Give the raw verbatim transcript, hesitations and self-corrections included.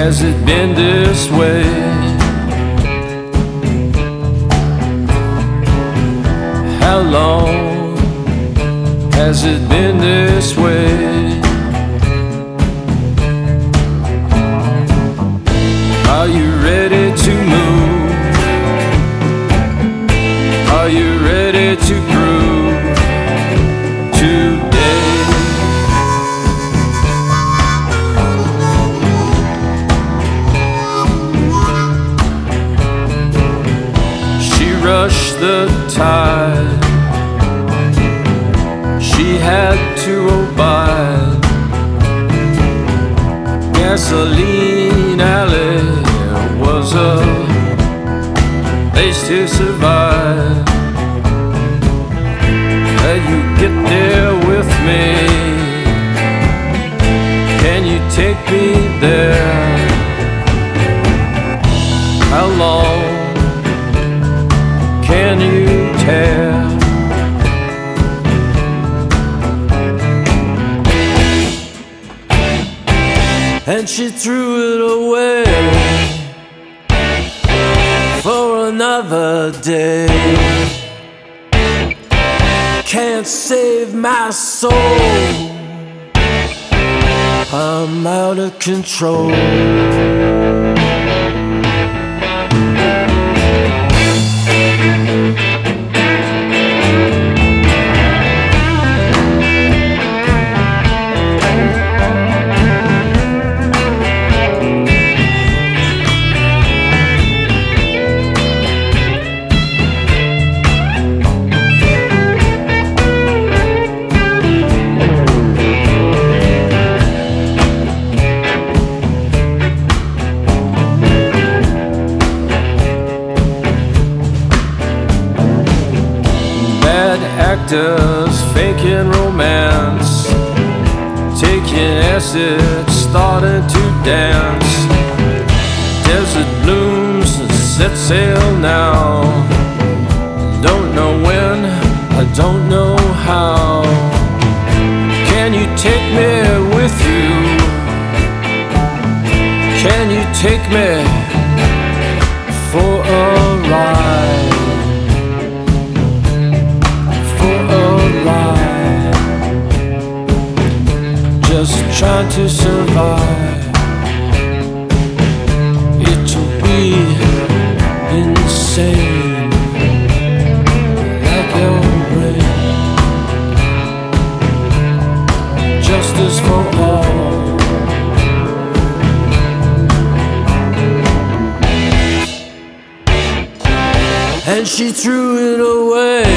has it been this way? How long has it been this way? Are you ready to move? Are you ready to groove today? She rushed the tide, she had to abide. Gasoline Alley was a place to survive. Can you get there with me? Can you take me there? How long can you tell? And she threw it away for another day. Can't save my soul, I'm out of control. Actors faking romance, taking acid, starting to dance. Desert blooms set sail now. Don't know when, I don't know how. Can you take me with you? Can you take me for a ride? Just trying to survive. It'll be insane, like your brain. Justice for all. And she threw it away